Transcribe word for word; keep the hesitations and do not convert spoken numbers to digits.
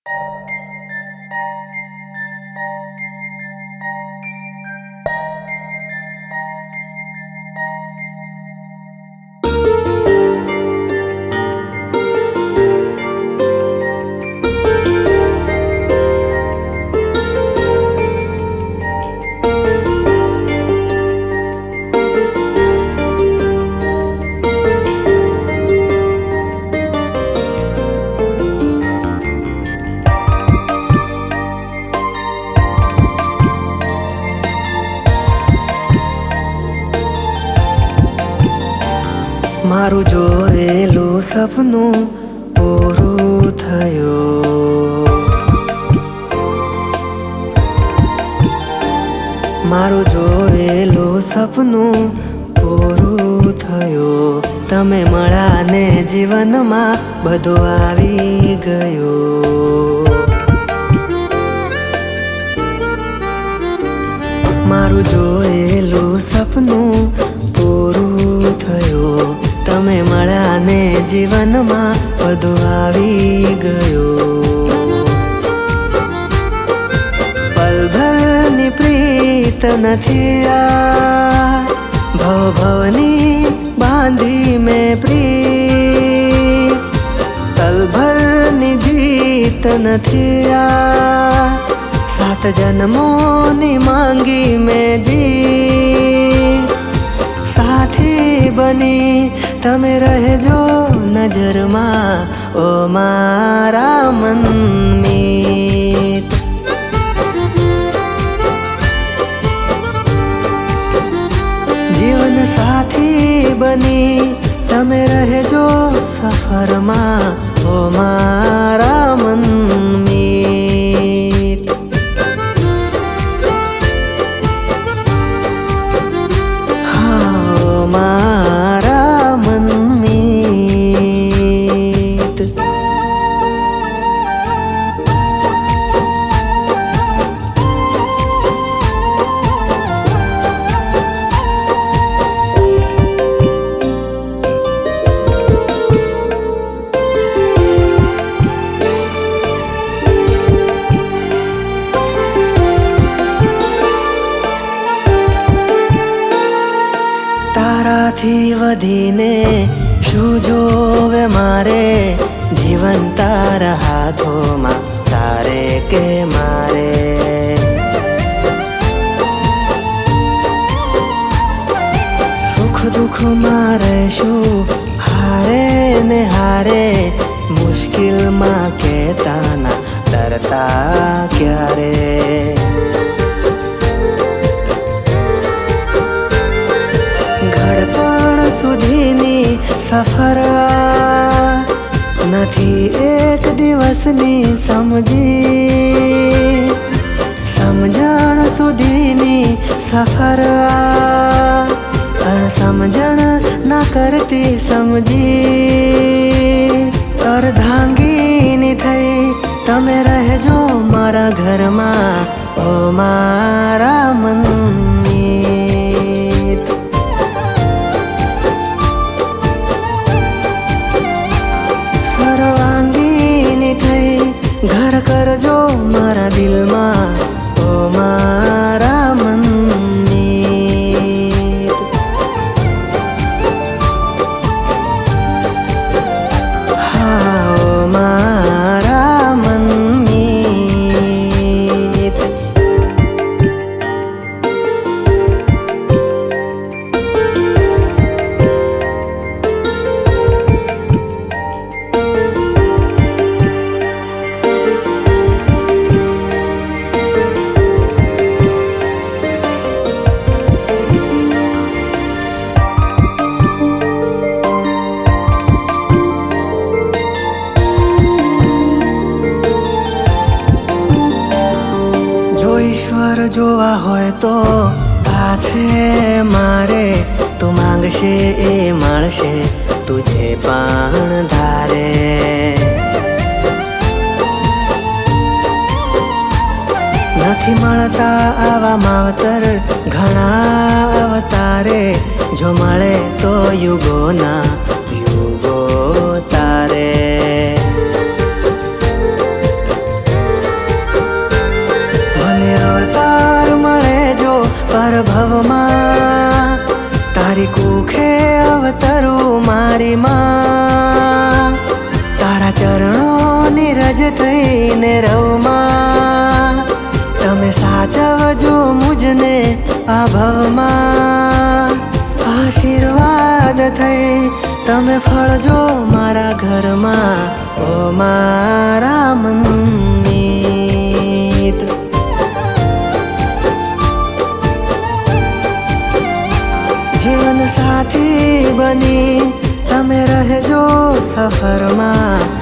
મારું જોયેલું સપનું પૂરું થયું, મારું જોયેલું સપનું પૂરું થયું. તમે મળ્યા ને જીવનમાં બધું આવી ગયું. મારું જોયેલું સપનું પૂરું થયું. તમે મળ્યા ને જીવનમાં બધું આવી ગયું. પલભરની પ્રીત નથી આ, ભવ ભવની બાંધી મેં પ્રીત. પલભરની જીત નથી આ, સાત જન્મોની માંગી મેં જીત. સાથી બની તમે રહેજો નજરમાં, ઓ મારા મનમીત. જીવન સાથી બની તમે રહેજો સફરમાં, ઓ મારા મનમીત. હા, મારા મનમીત. તારાથી વધીને શું જોવે મારે, જીવન તારા હાથોમાં તારે કે મારે. સુખ દુઃખમાં રહેશું હારે ને હારે, મુશ્કેલમાં કહેતાના ડરતા ક્યારે. ઘડપણ સુધીની સફર નથી એક દિવસની સમજી. સમજણ સુધીની સફર અણસમજણ ના કરતી સમજી. અર્ધાંગીની થઈ તમે રહેજો મારા ઘરમાં, ઓ મારા મનમીત. સર્વાંગીની થઈ ઘર કરજો મારા દિલમાં, ઓ મારા મનમીત. હા, ઓ મારા મનમીત. ઈશ્વર જોવા હોય તો આ છે મારે, તું માંગશે એ મળશે તુજે પણ ધારે. નથી મળતા આવા માવતર ઘણા અવતારે, જો મળે તો યુગોના યુગો તારે. થઈને રવમાં તમે સાચવજો મુજને આ ભવમાં આશીર્વાદ થઈ તમે ફળજો મારા ઘરમાં ઓ મારા મનમીત જીવન સાથી બની તમે રહેજો સફરમાં